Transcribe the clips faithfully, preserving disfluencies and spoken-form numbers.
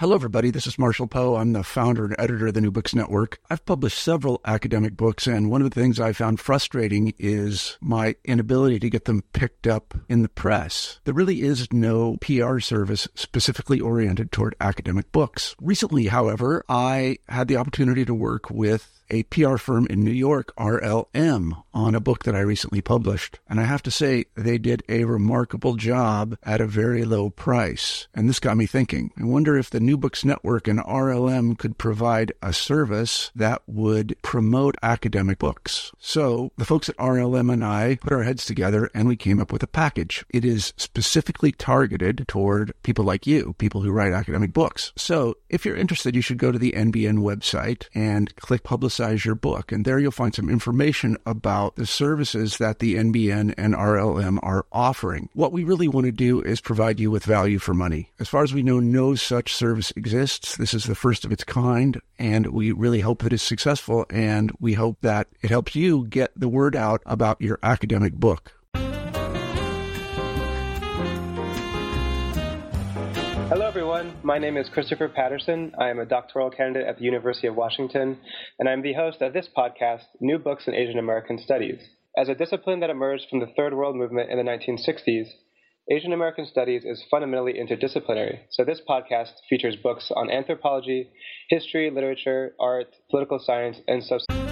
Hello, everybody. This is Marshall Poe. I'm the founder and editor of the New Books Network. I've published several academic books, and one of the things I found frustrating is my inability to get them picked up in the press. There really is no P R service specifically oriented toward academic books. Recently, however, I had the opportunity to work with a P R firm in New York, R L M, on a book that I recently published. And I have to say, they did a remarkable job at a very low price. And this got me thinking. I wonder if the New Books Network and R L M could provide a service that would promote academic books. So the folks at R L M and I put our heads together and we came up with a package. It is specifically targeted toward people like you, people who write academic books. So if you're interested, you should go to the N B N website and click Publicize your book. And there you'll find some information about the services that the N B N and R L M are offering. What we really want to do is provide you with value for money. As far as we know, no such service exists. This is the first of its kind, and we really hope that it's successful, and we hope that it helps you get the word out about your academic book. Hello, everyone. My name is Christopher Patterson. I am a doctoral candidate at the University of Washington, and I'm the host of this podcast, New Books in Asian American Studies. As a discipline that emerged from the Third World Movement in the nineteen sixties, Asian American Studies is fundamentally interdisciplinary, so this podcast features books on anthropology, history, literature, art, political science, and sociology.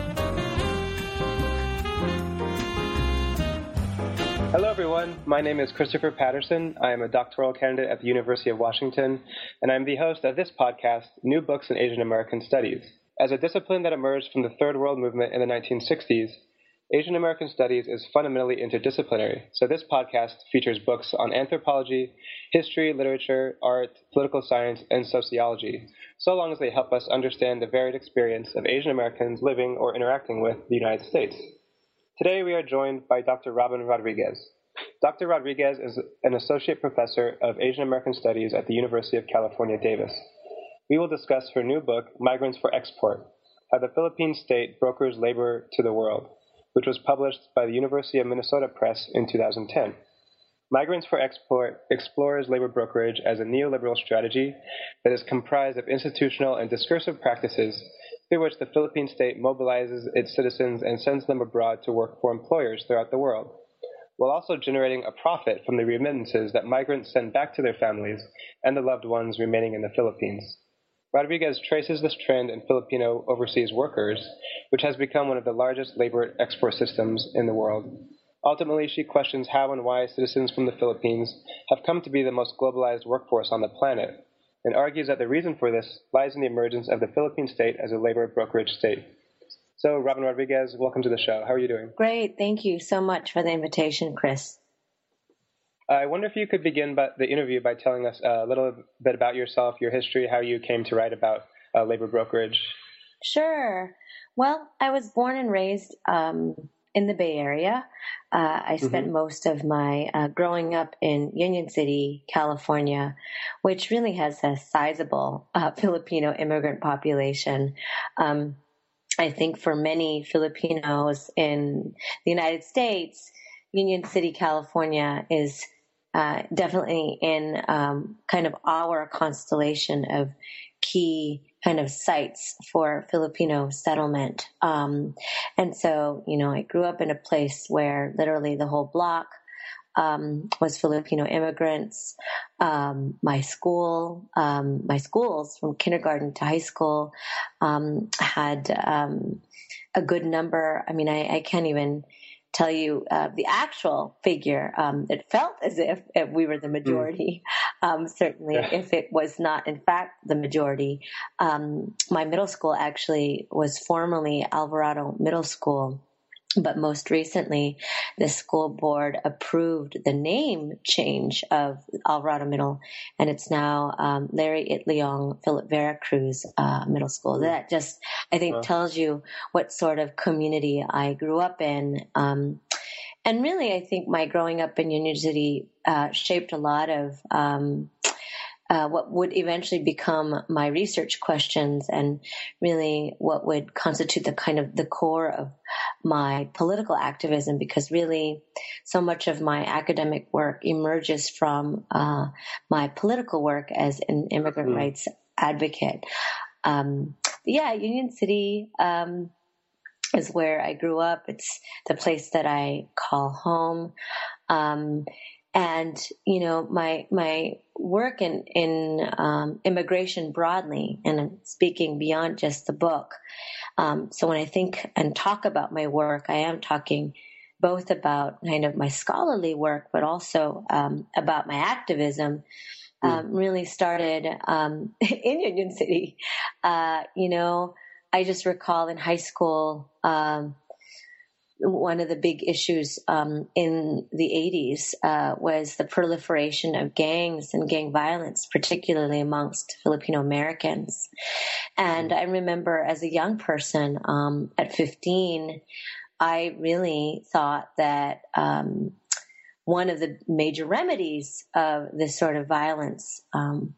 Hello, everyone. My name is Christopher Patterson. I am a doctoral candidate at the University of Washington, and I'm the host of this podcast, New Books in Asian American Studies. As a discipline that emerged from the Third World Movement in the nineteen sixties, Asian American Studies is fundamentally interdisciplinary, so this podcast features books on anthropology, history, literature, art, political science, and sociology, so long as they help us understand the varied experience of Asian Americans living or interacting with the United States. Today we are joined by Doctor Robin Rodriguez. Doctor Rodriguez is an associate professor of Asian American Studies at the University of California, Davis. We will discuss her new book, Migrants for Export: How the Philippine State Brokers Labor to the World, which was published by the University of Minnesota Press in two thousand ten. Migrants for Export explores labor brokerage as a neoliberal strategy that is comprised of institutional and discursive practices through which the Philippine state mobilizes its citizens and sends them abroad to work for employers throughout the world, while also generating a profit from the remittances that migrants send back to their families and the loved ones remaining in the Philippines. Rodriguez traces this trend in Filipino overseas workers, which has become one of the largest labor export systems in the world. Ultimately, she questions how and why citizens from the Philippines have come to be the most globalized workforce on the planet, and argues that the reason for this lies in the emergence of the Philippine state as a labor brokerage state. So, Robin Rodriguez, welcome to the show. How are you doing? Great. Thank you so much for the invitation, Chris. I wonder if you could begin by the interview by telling us a little bit about yourself, your history, how you came to write about uh, labor brokerage. Sure. Well, I was born and raised um, in the Bay Area. Uh, I spent mm-hmm. most of my uh, growing up in Union City, California, which really has a sizable uh, Filipino immigrant population. Um, I think for many Filipinos in the United States, Union City, California is uh, definitely in um, kind of our constellation of key kind of sites for Filipino settlement. Um, and so, you know, I grew up in a place where literally the whole block um, was Filipino immigrants. Um, my school, um, my schools from kindergarten to high school um, had um, a good number. I mean, I, I can't even tell you uh, the actual figure. Um, it felt as if, if we were the majority, mm. um, certainly yeah. if it was not, in fact, the majority. Um, my middle school actually was formerly Alvarado Middle School, but most recently the school board approved the name change of Alvarado Middle, and it's now um, Larry Itliong Philip Vera Cruz uh, Middle School. That just, I think, wow. tells you what sort of community I grew up in. Um, and really, I think my growing up in Union City uh, shaped a lot of um, uh, what would eventually become my research questions, and really what would constitute the kind of the core of my political activism, because really so much of my academic work emerges from uh, my political work as an immigrant mm-hmm. rights advocate. Um, yeah, Union City um, is where I grew up. It's the place that I call home. Um, and, you know, my, my work in, in, um, immigration broadly, and I'm speaking beyond just the book. Um, so when I think and talk about my work, I am talking both about kind of my scholarly work, but also, um, about my activism. Um, really started, um, in Union City. Uh, you know, I just recall in high school, um, one of the big issues um, in the eighties uh, was the proliferation of gangs and gang violence, particularly amongst Filipino Americans. And I remember as a young person, um, at fifteen, I really thought that um, one of the major remedies of this sort of violence um,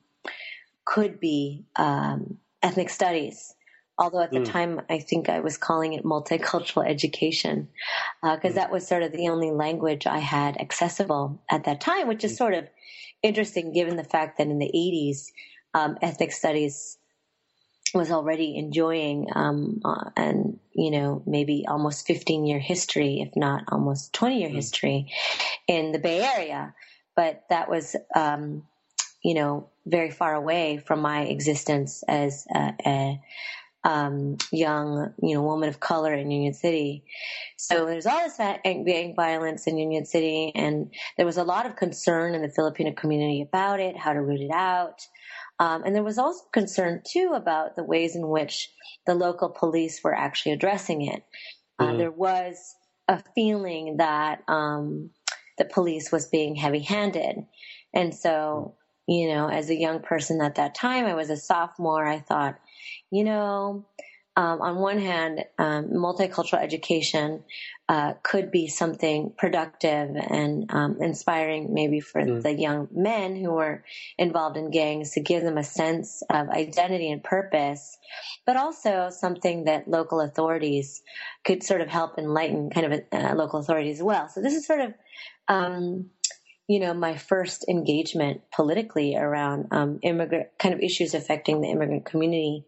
could be um, ethnic studies. Although at the mm. time, I think I was calling it multicultural education, because uh, mm. that was sort of the only language I had accessible at that time, which is mm. sort of interesting given the fact that in the eighties, um, ethnic studies was already enjoying um, uh, and, you know, maybe almost fifteen-year history, if not almost twenty-year mm. history in the Bay Area. But that was, um, you know, very far away from my existence as a, a Um, young, you know, woman of color in Union City. So there's all this gang violence in Union City, and there was a lot of concern in the Filipino community about it, how to root it out. Um, and there was also concern, too, about the ways in which the local police were actually addressing it. Uh, mm-hmm. There was a feeling that um, the police was being heavy-handed. And so, you know, as a young person at that time, I was a sophomore, I thought, you know, um, on one hand, um, multicultural education uh, could be something productive and um, inspiring maybe for mm. the young men who were involved in gangs, to give them a sense of identity and purpose, but also something that local authorities could sort of help enlighten kind of uh, local authorities as well. So this is sort of, um, you know, my first engagement politically around um, immigrant kind of issues affecting the immigrant community.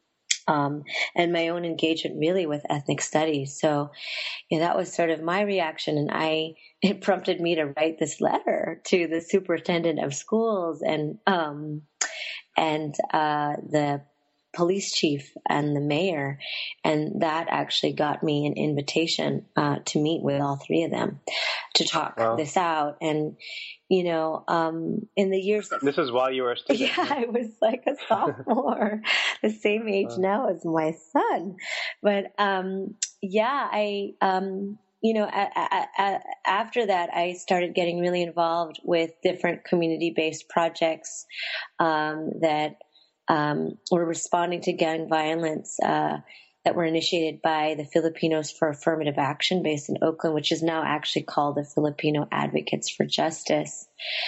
Um, and my own engagement really with ethnic studies. So, you know, that was sort of my reaction. And I, it prompted me to write this letter to the superintendent of schools and, um, and, uh, the police chief and the mayor. And that actually got me an invitation, uh, to meet with all three of them to talk wow. this out. And, you know, um, in the years that... This is while you were a student. Yeah, I was like a sophomore, the same age wow. now as my son. But, um, yeah, I, um, you know, a, a, a, after that, I started getting really involved with different community-based projects, um, that, um, were responding to gang violence, uh, that were initiated by the Filipinos for Affirmative Action based in Oakland, which is now actually called the Filipino Advocates for Justice,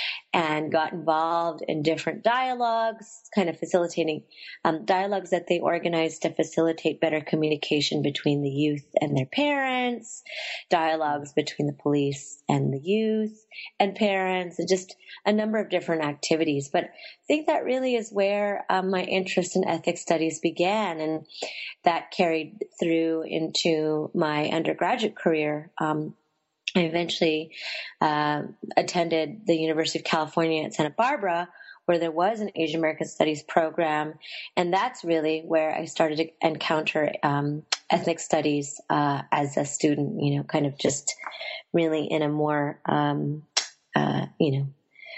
and got involved in different dialogues, kind of facilitating um, dialogues that they organized to facilitate better communication between the youth and their parents, dialogues between the police and the youth and parents, and just a number of different activities. But I think that really is where um, my interest in ethics studies began, and that carried through into my undergraduate career. Um, I eventually uh, attended the University of California at Santa Barbara, where there was an Asian American Studies program, and that's really where I started to encounter um, ethnic studies uh, as a student. You know, kind of just really in a more, um, uh, you know,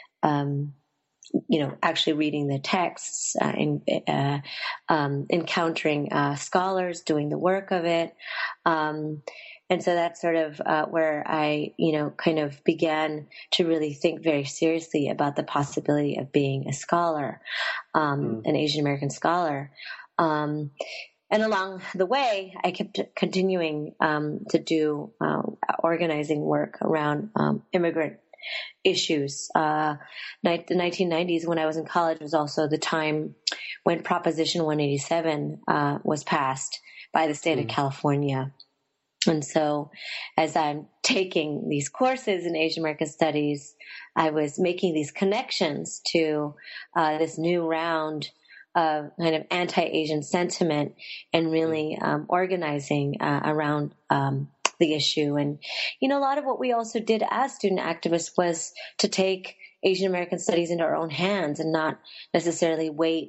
um, you know, actually reading the texts, uh, in, uh, um, encountering uh, scholars, doing the work of it. Um, And so that's sort of uh, where I, you know, kind of began to really think very seriously about the possibility of being a scholar, um, mm. an Asian American scholar. Um, and along the way, I kept continuing um, to do uh, organizing work around um, immigrant issues. Uh, the nineteen nineties, when I was in college, was also the time when Proposition one eighty-seven uh, was passed by the state mm. of California. And so as I'm taking these courses in Asian American Studies, I was making these connections to uh, this new round of kind of anti-Asian sentiment and really um, organizing uh, around um, the issue. And, you know, a lot of what we also did as student activists was to take Asian American studies into our own hands and not necessarily wait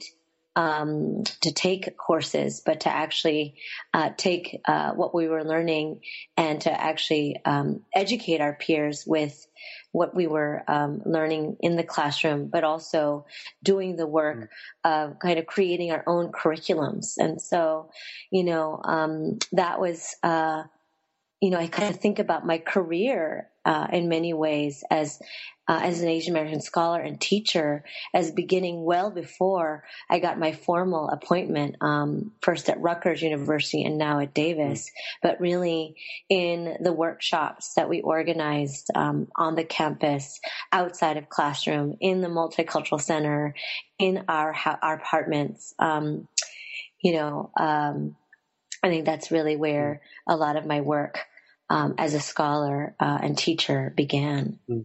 um, to take courses, but to actually uh, take uh, what we were learning and to actually um, educate our peers with what we were um, learning in the classroom, but also doing the work mm. of kind of creating our own curriculums. And so, you know, um, that was, uh, you know, I kind of think about my career uh, in many ways as uh, as an Asian American scholar and teacher as beginning well before I got my formal appointment, um, first at Rutgers University and now at Davis, mm-hmm. but really in the workshops that we organized um, on the campus, outside of classroom, in the Multicultural Center, in our our apartments. Um, you know, um, I think that's really where mm-hmm. a lot of my work um, as a scholar uh, and teacher began. Mm-hmm.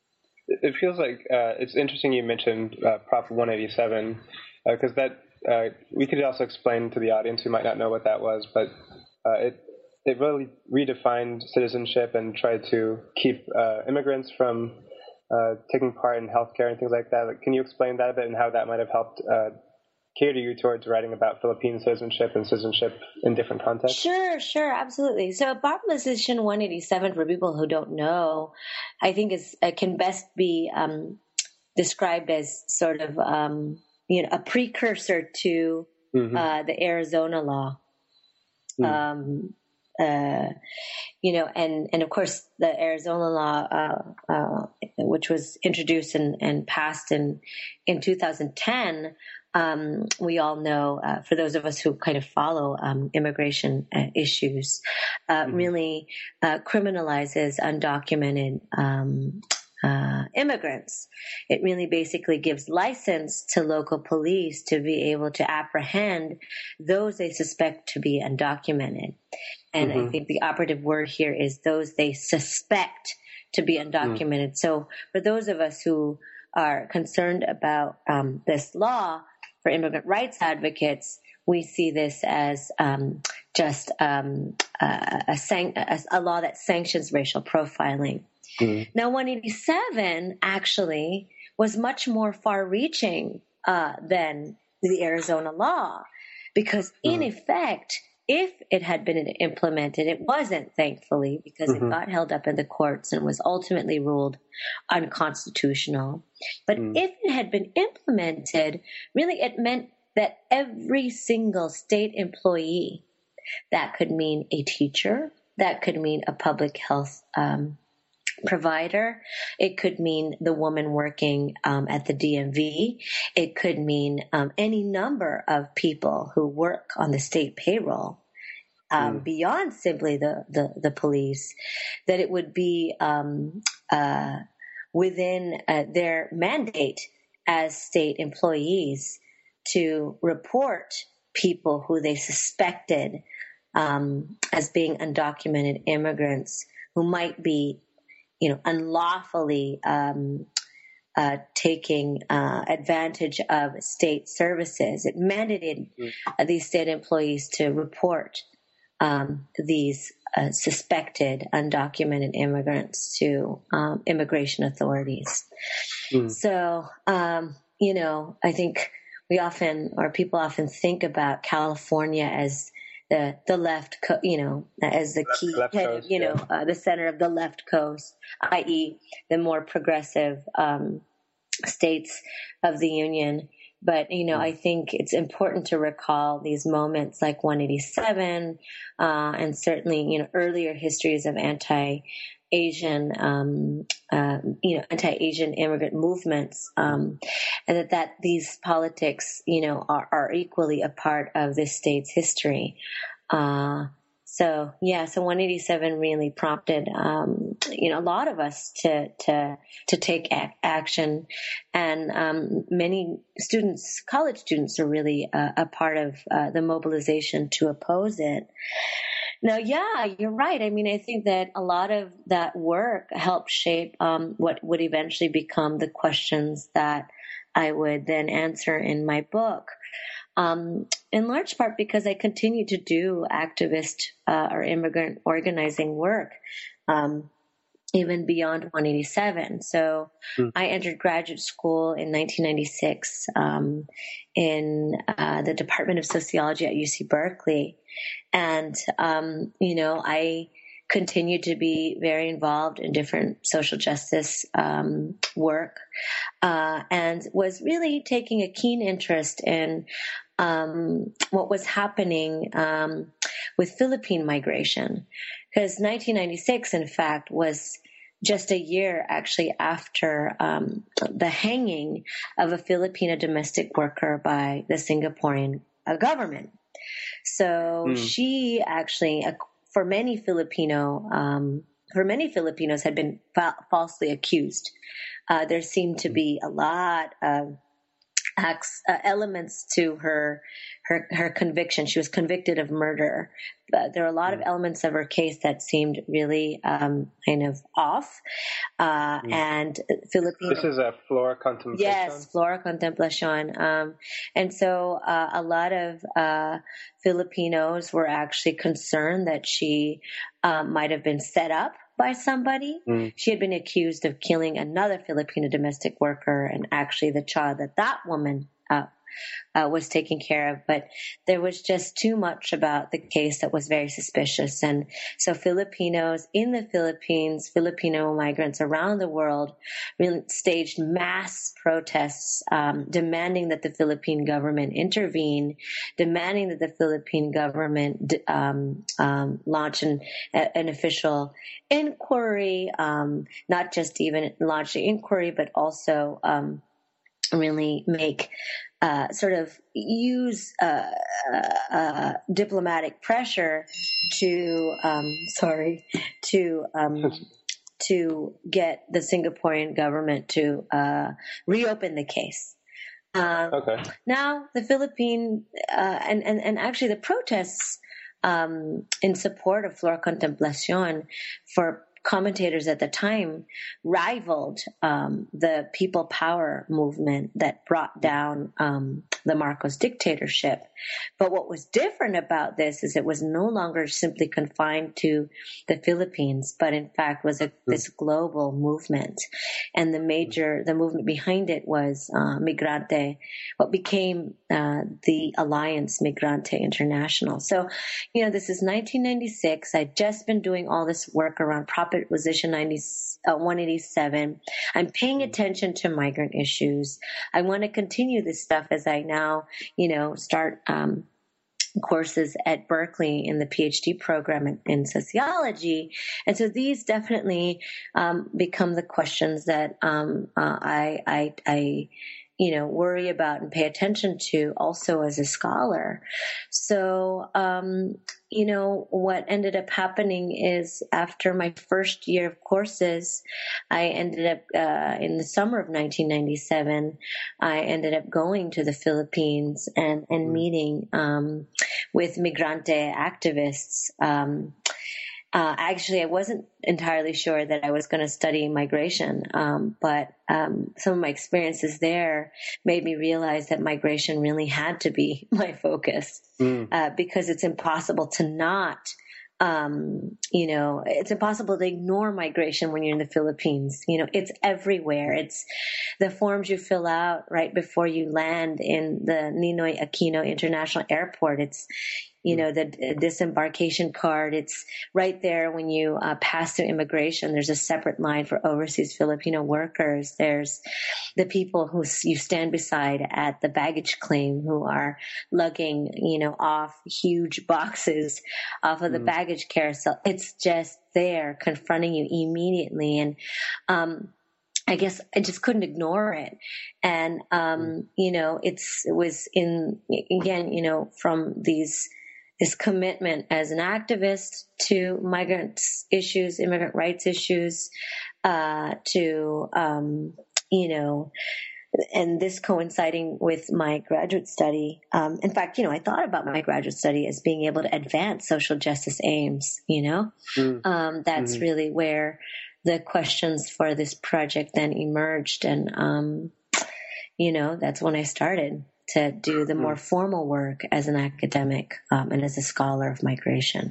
It feels like uh, it's interesting you mentioned uh, Prop one eighty-seven, because uh, that uh, we could also explain to the audience who might not know what that was, but uh, it it really redefined citizenship and tried to keep uh, immigrants from uh, taking part in healthcare and things like that. Like, can you explain that a bit and how that might have helped uh, cater you towards writing about Philippine citizenship and citizenship in different contexts? Sure, sure, absolutely. So Proposition one eighty-seven, for people who don't know, I think is uh, can best be um, described as sort of um, you know a precursor to mm-hmm. uh, the Arizona law. Mm. Um, uh, you know, and, and of course the Arizona law, uh, uh, which was introduced and, and passed in in two thousand ten. Um, we all know, uh, for those of us who kind of follow um, immigration uh, issues, uh, mm-hmm. really uh, criminalizes undocumented um, uh, immigrants. It really basically gives license to local police to be able to apprehend those they suspect to be undocumented. And mm-hmm. I think the operative word here is those they suspect to be undocumented. Mm-hmm. So for those of us who are concerned about um, this law, for immigrant rights advocates, we see this as um, just um, a, a, san- a, a law that sanctions racial profiling. Mm-hmm. Now, one eighty-seven actually was much more far-reaching uh, than the Arizona law, because in mm-hmm. effect, if it had been implemented, it wasn't, thankfully, because mm-hmm. it got held up in the courts and was ultimately ruled unconstitutional. But mm. if it had been implemented, really it meant that every single state employee, that could mean a teacher, that could mean a public health um, provider, it could mean the woman working um, at the D M V, it could mean um, any number of people who work on the state payroll, um, mm. beyond simply the, the, the police, that it would be um, uh, within uh, their mandate as state employees to report people who they suspected um, as being undocumented immigrants who might be you know, unlawfully um, uh, taking uh, advantage of state services. It mandated uh, these state employees to report um, these uh, suspected undocumented immigrants to um, immigration authorities. Mm. So, um, you know, I think we often, or people often think about California as the the left, co- you know, as the key, left head, coast, you know, yeah. uh, the center of the left coast, that is the more progressive um, states of the union. But, you know, mm. I think it's important to recall these moments like one eighty-seven uh, and certainly, you know, earlier histories of anti Asian, um, uh, you know, anti-Asian immigrant movements, um, and that, that these politics, you know, are, are equally a part of this state's history. Uh, so, yeah, so one eighty-seven really prompted, um, you know, a lot of us to, to, to take ac- action. And, um, many students, college students are really uh, a part of uh, the mobilization to oppose it. Now, yeah, you're right. I mean, I think that a lot of that work helped shape um, what would eventually become the questions that I would then answer in my book. um, in large part because I continue to do activist uh, or immigrant organizing work. Um, even beyond one eighty-seven. So mm. I entered graduate school in nineteen ninety-six um, in uh, the Department of Sociology at U C Berkeley. And, um, you know, I continued to be very involved in different social justice um, work uh, and was really taking a keen interest in um, what was happening um, with Philippine migration. Because nineteen ninety-six, in fact, was just a year actually after um, the hanging of a Filipino domestic worker by the Singaporean uh, government. So mm. she actually, uh, for many Filipino, um, for many Filipinos, had been fa- falsely accused. Uh, there seemed to be a lot of acts, uh, elements to her, her, her conviction. She was convicted of murder, but there are a lot mm. of elements of her case that seemed really, um, kind of off. Uh, mm. and Filipino. This is a Flora Contemplacion. Yes, Flora Contemplacion. Um, and so, uh, a lot of, uh, Filipinos were actually concerned that she, um, might have been set up by somebody. Mm. She had been accused of killing another Filipino domestic worker and actually the child that that woman uh, uh, was taking care of. But there was just too much about the case that was very suspicious. And so Filipinos in the Philippines, Filipino migrants around the world really staged mass protests um, demanding that the Philippine government intervene, demanding that the Philippine government um, um, launch an, an official inquiry, um, not just even launch the inquiry, but also um, really make uh, sort of use uh, uh, uh, diplomatic pressure to um, sorry to um, to get the Singaporean government to uh, reopen the case. Uh, okay. Now the Philippine uh, and, and and actually the protests um, in support of Flora Contemplacion for commentators at the time rivaled um, the people power movement that brought down um, the Marcos dictatorship. But what was different about this is it was no longer simply confined to the Philippines, but in fact was a, this global movement. And the major, the movement behind it was uh, Migrante, what became uh, the Alliance Migrante International. So, you know, this is nineteen ninety-six. I'd just been doing all this work around Proposition one eighty-seven. I'm paying attention to migrant issues. I want to continue this stuff as I now, you know, start um, courses at Berkeley in the PhD program in, in sociology. And so these definitely um, become the questions that um, uh, I, I, I you know, worry about and pay attention to also as a scholar. So, um, you know, what ended up happening is after my first year of courses, I ended up, uh, in the summer of nineteen ninety-seven, I ended up going to the Philippines and, and meeting, um, with Migrante activists, um, Uh, actually, I wasn't entirely sure that I was going to study migration, um, but um, some of my experiences there made me realize that migration really had to be my focus mm. uh, because it's impossible to not, um, you know, it's impossible to ignore migration when you're in the Philippines. You know, it's everywhere. It's the forms you fill out right before you land in the Ninoy Aquino International Airport. It's You know, the disembarkation card, it's right there when you uh, pass through immigration. There's a separate line for overseas Filipino workers. There's the people who you stand beside at the baggage claim who are lugging, you know, off huge boxes off of the mm. baggage carousel. It's just there confronting you immediately. And, um, I guess I just couldn't ignore it. And, um, you know, it's, it was in, again, you know, from these, this commitment as an activist to migrant issues, immigrant rights issues, uh, to, um, you know, and this coinciding with my graduate study. Um, in fact, you know, I thought about my graduate study as being able to advance social justice aims, you know, mm. um, that's mm. really where the questions for this project then emerged. And, um, you know, that's when I started. to do the more formal work as an academic um, and as a scholar of migration.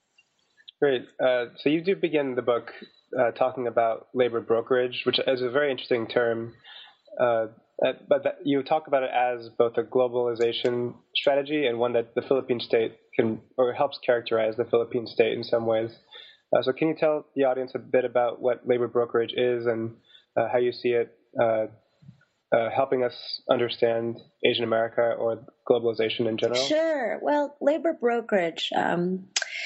Great. Uh, so you do begin the book uh, talking about labor brokerage, which is a very interesting term. Uh, but that you talk about it as both a globalization strategy and one that the Philippine state can, or helps characterize the Philippine state in some ways. Uh, so can you tell the audience a bit about what labor brokerage is and uh, how you see it uh, uh, helping us understand Asian America or globalization in general? Sure. Well, labor brokerage, um,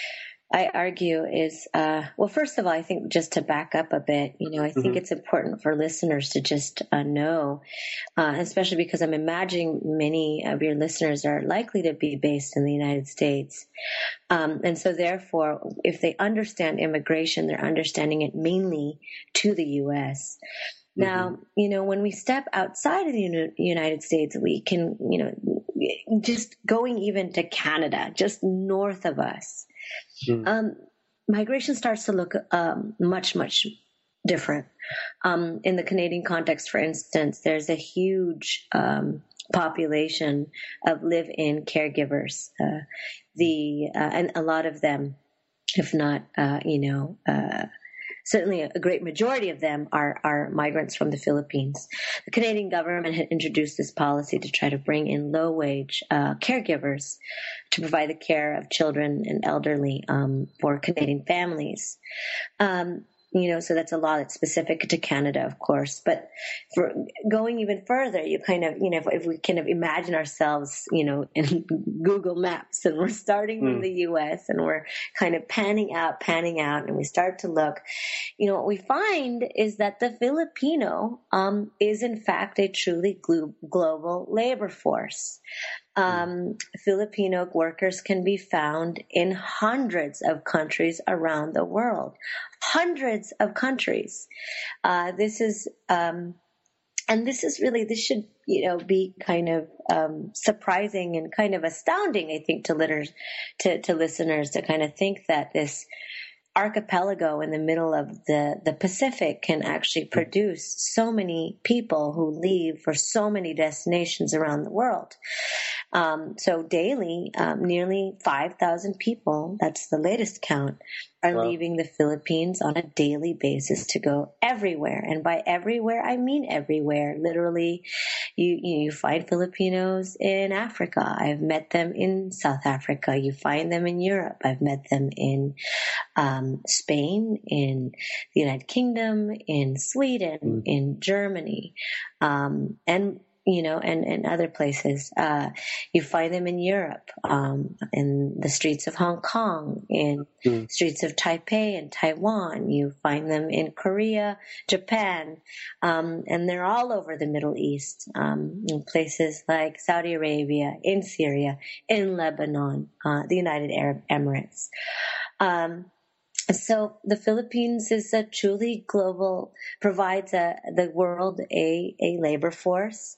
I argue is, uh, well, first of all, I think just to back up a bit, you know, I think mm-hmm. it's important for listeners to just uh, know, uh, especially because I'm imagining many of your listeners are likely to be based in the United States. Um, and so therefore, if they understand immigration, they're understanding it mainly to the U S. Now, mm-hmm. you know, when we step outside of the Uni- United States, we can, you know, just going even to Canada, just north of us, mm. um, migration starts to look um, much, much different. Um, in the Canadian context, for instance, there's a huge um, population of live-in caregivers. Uh, the uh, and a lot of them, if not, uh, you know, uh, certainly a great majority of them are, are migrants from the Philippines. The Canadian government had introduced this policy to try to bring in low-wage uh, caregivers to provide the care of children and elderly um, for Canadian families. Um, you know, so that's a law that's specific to Canada, of course. But for going even further, you kind of, you know, if, if we kind of imagine ourselves, you know, in Google Maps, and we're starting mm. from the U S and we're kind of panning out, panning out, and we start to look, you know, what we find is that the Filipino um, is in fact a truly glo- global labor force. Um, Filipino workers can be found in hundreds of countries around the world. Hundreds of countries. Uh, this is, um, and this is really, this should, you know, be kind of um, surprising and kind of astounding, I think, to, litters, to, to listeners to kind of think that this archipelago in the middle of the, the Pacific can actually produce so many people who leave for so many destinations around the world. Um, so daily, um, nearly five thousand people, that's the latest count, are wow. leaving the Philippines on a daily basis to go everywhere. And by everywhere, I mean everywhere. Literally, you, you find Filipinos in Africa. I've met them in South Africa. You find them in Europe. I've met them in um, Spain, in the United Kingdom, in Sweden, mm. in Germany, um, and you know, and, and other places. Uh, you find them in Europe, um, in the streets of Hong Kong, in mm. streets of Taipei and Taiwan. You find them in Korea, Japan, um, and they're all over the Middle East, um, in places like Saudi Arabia, in Syria, in Lebanon, uh, the United Arab Emirates. Um, So the Philippines is a truly global, provides a, the world a, a labor force.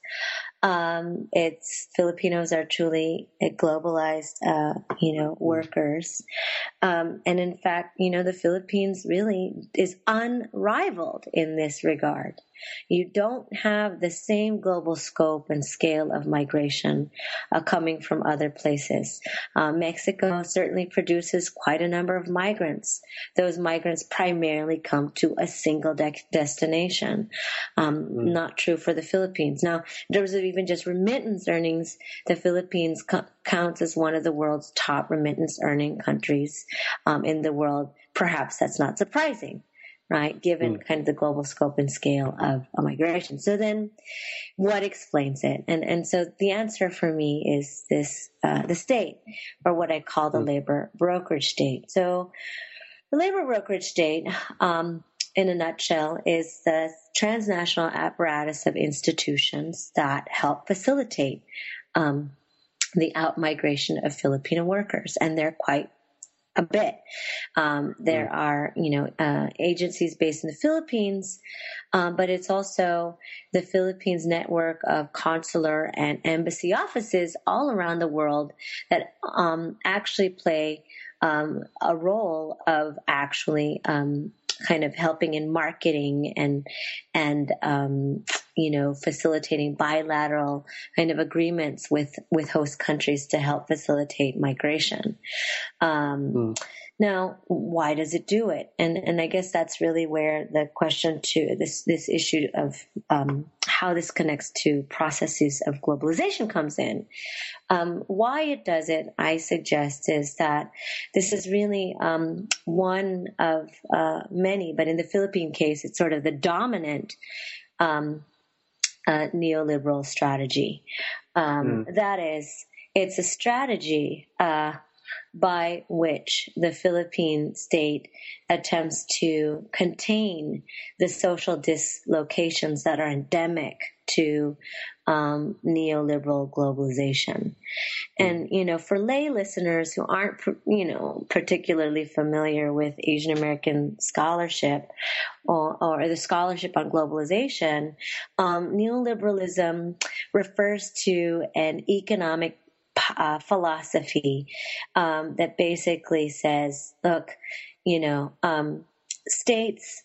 Um, it's Filipinos are truly a globalized, uh, you know, workers. Um, and in fact, you know, the Philippines really is unrivaled in this regard. You don't have the same global scope and scale of migration uh, coming from other places. Uh, Mexico certainly produces quite a number of migrants. Those migrants primarily come to a single de- destination. Um, mm. Not true for the Philippines. Now, in terms of even just remittance earnings, the Philippines co- counts as one of the world's top remittance earning countries um, in the world. Perhaps that's not surprising, right, given mm. kind of the global scope and scale of, of migration. So then what explains it? And and so the answer for me is this, uh, the state, or what I call the mm. labor brokerage state. So the labor brokerage state, um, in a nutshell, is the transnational apparatus of institutions that help facilitate um, the out-migration of Filipino workers. And they're quite a bit. Um, there are, you know, uh, agencies based in the Philippines, um, but it's also the Philippines network of consular and embassy offices all around the world that um, actually play um, a role of actually um, kind of helping in marketing and and um, you know, facilitating bilateral kind of agreements with, with host countries to help facilitate migration. Um, mm. Now, why does it do it? And and I guess that's really where the question to this this issue of um, how this connects to processes of globalization comes in. Um, why it does it, I suggest, is that this is really um, one of uh, many, but in the Philippine case, it's sort of the dominant um, uh, neoliberal strategy. Um, mm. That is, it's a strategy uh, by which the Philippine state attempts to contain the social dislocations that are endemic to um, neoliberal globalization. And, you know, for lay listeners who aren't, you know, particularly familiar with Asian American scholarship or, or the scholarship on globalization, um, neoliberalism refers to an economic Uh, philosophy um, that basically says, look, you know, um, states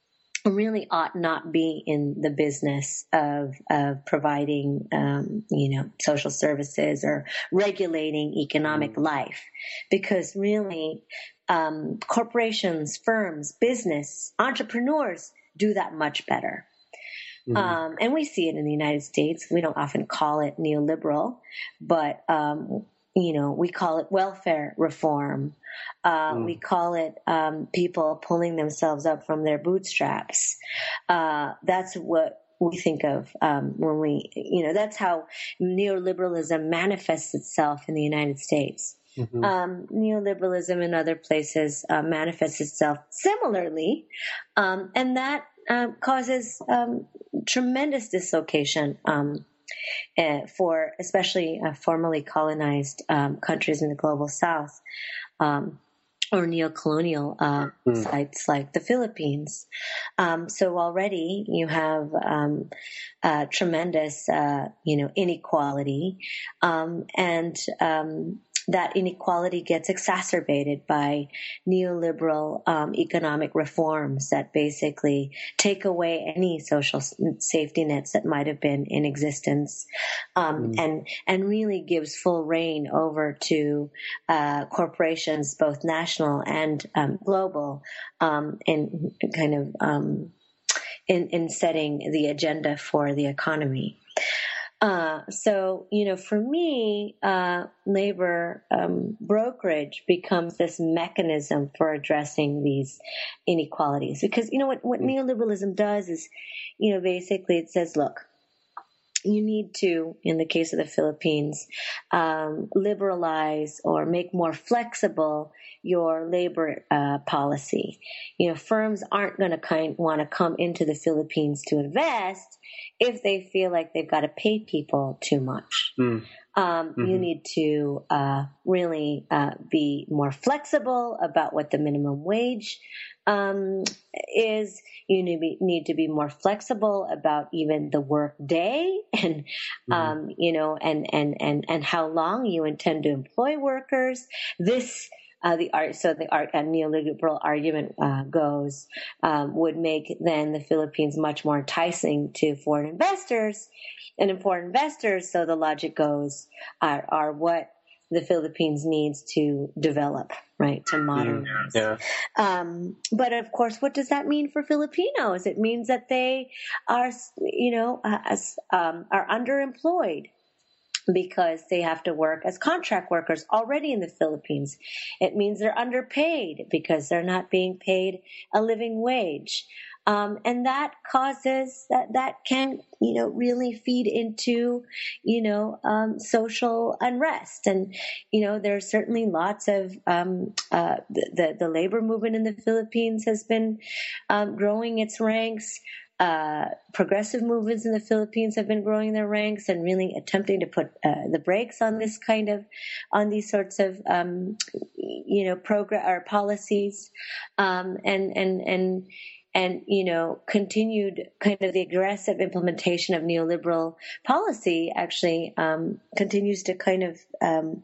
really ought not be in the business of of providing, um, you know, social services or regulating economic life, because really, um, corporations, firms, business, entrepreneurs do that much better. Mm-hmm. Um, and we see it in the United States. We don't often call it neoliberal, but, um, you know, we call it welfare reform. Uh, mm. We call it um, people pulling themselves up from their bootstraps. Uh, that's what we think of um, when we, you know, that's how neoliberalism manifests itself in the United States. Mm-hmm. Um, neoliberalism in other places uh, manifests itself similarly, um, and that uh, causes um, tremendous dislocation um, uh, for especially uh, formerly colonized um, countries in the global South. Um, or neocolonial uh, mm. sites like the Philippines. Um, so already you have um, uh, tremendous, uh, you know, inequality, um, and um, that inequality gets exacerbated by neoliberal um, economic reforms that basically take away any social safety nets that might have been in existence, um, mm. and and really gives full reign over to uh, corporations, both national and um, global, um, in kind of um, in in setting the agenda for the economy. Uh, so, you know, for me, uh, labor um, brokerage becomes this mechanism for addressing these inequalities. Because, you know, what, what neoliberalism does is, you know, basically it says, look, you need to, in the case of the Philippines, um, liberalize or make more flexible your labor uh, policy. You know, firms aren't going to kind want to come into the Philippines to invest if they feel like they've got to pay people too much. Mm. Um, mm-hmm. You need to uh, really uh, be more flexible about what the minimum wage um, is. You need to, be, need to be more flexible about even the work day and, mm-hmm. um, you know, and, and, and, and how long you intend to employ workers. This Uh, the art, so the art, uh, neoliberal argument uh, goes, um, would make then the Philippines much more enticing to foreign investors, and in foreign investors, so the logic goes, are, are what the Philippines needs to develop, right, to modernize. Yeah. Um, but of course, what does that mean for Filipinos? It means that they are, you know, uh, um, are underemployed, because they have to work as contract workers already in the Philippines. It means they're underpaid because they're not being paid a living wage. Um, and that causes, that, that can, you know, really feed into, you know, um, social unrest. And, you know, there's certainly lots of, um, uh, the, the, the labor movement in the Philippines has been, um, growing its ranks. Uh, progressive movements in the Philippines have been growing their ranks and really attempting to put uh, the brakes on this kind of, on these sorts of, um, you know, program or policies, um, and and and and you know, continued kind of the aggressive implementation of neoliberal policy actually um, continues to kind of um,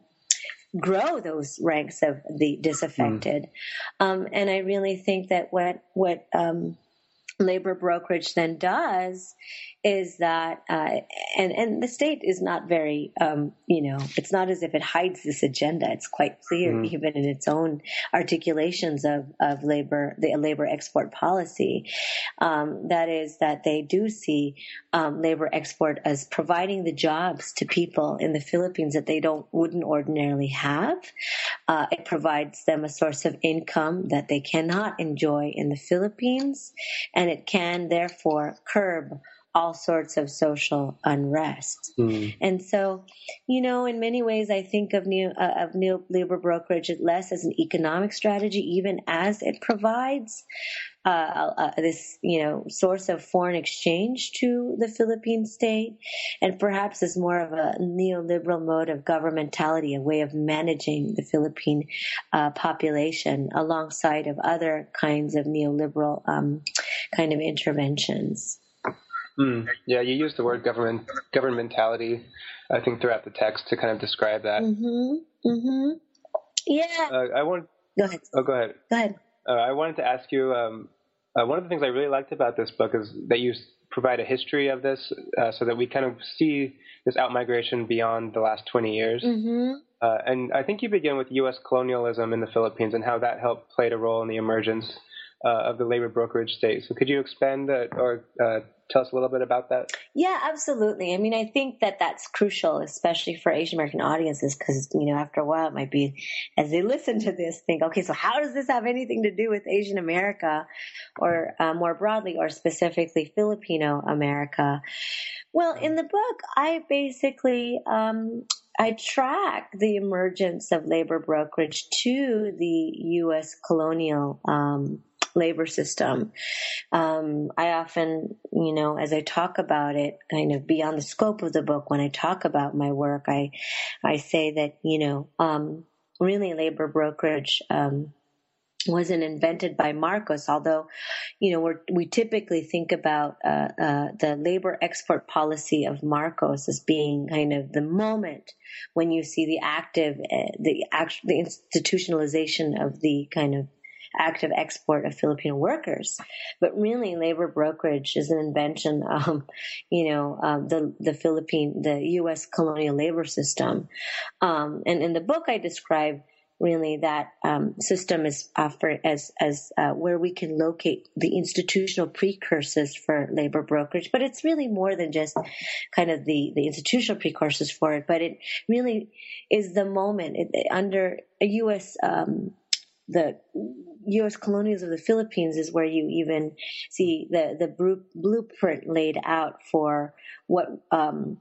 grow those ranks of the disaffected, mm. um, and I really think that what what um, labor brokerage then does is that, uh, and, and the state is not very, um, you know, it's not as if it hides this agenda. It's quite clear, mm. even in its own articulations of, of labor, the labor export policy. Um, that is that they do see um, labor export as providing the jobs to people in the Philippines that they don't wouldn't ordinarily have. Uh, it provides them a source of income that they cannot enjoy in the Philippines, and it can therefore curb all sorts of social unrest. Mm. And so, you know, in many ways, I think of new uh, of new labor brokerage less as an economic strategy, even as it provides uh, uh, this, you know, source of foreign exchange to the Philippine state, and perhaps as more of a neoliberal mode of governmentality, a way of managing the Philippine uh, population alongside of other kinds of neoliberal um, kind of interventions. Mm, yeah, you use the word government governmentality, I think, throughout the text to kind of describe that. Mm-hmm. Mm-hmm. Yeah. Uh, I want. Go ahead. Oh, go ahead. Go ahead. Uh, I wanted to ask you. Um, uh, one of the things I really liked about this book is that you provide a history of this, uh, so that we kind of see this outmigration beyond the last twenty years. Mm-hmm. Uh, and I think you begin with U S colonialism in the Philippines and how that helped played a role in the emergence uh, of the labor brokerage state. So could you expand that or uh, tell us a little bit about that? Yeah, absolutely. I mean, I think that that's crucial, especially for Asian American audiences, because, you know, after a while it might be, as they listen to this, think, okay, so how does this have anything to do with Asian America or uh, more broadly or specifically Filipino America? Well, in the book, I basically, um, I track the emergence of labor brokerage to the U S colonial um labor system. Um, I often, you know, as I talk about it, kind of beyond the scope of the book, when I talk about my work, I, I say that, you know, um, really labor brokerage, um, wasn't invented by Marcos, although, you know, we're, we typically think about uh, uh, the labor export policy of Marcos as being kind of the moment when you see the active, uh, the act, the institutionalization of the kind of active export of Filipino workers. But really, labor brokerage is an invention of, you know, um, the the Philippine, the U S colonial labor system. Um, and in the book, I describe really that um, system is offered as as uh, where we can locate the institutional precursors for labor brokerage. But it's really more than just kind of the the institutional precursors for it. But it really is the moment it, under a U S um, the U S colonials of the Philippines is where you even see the, the blueprint laid out for what um,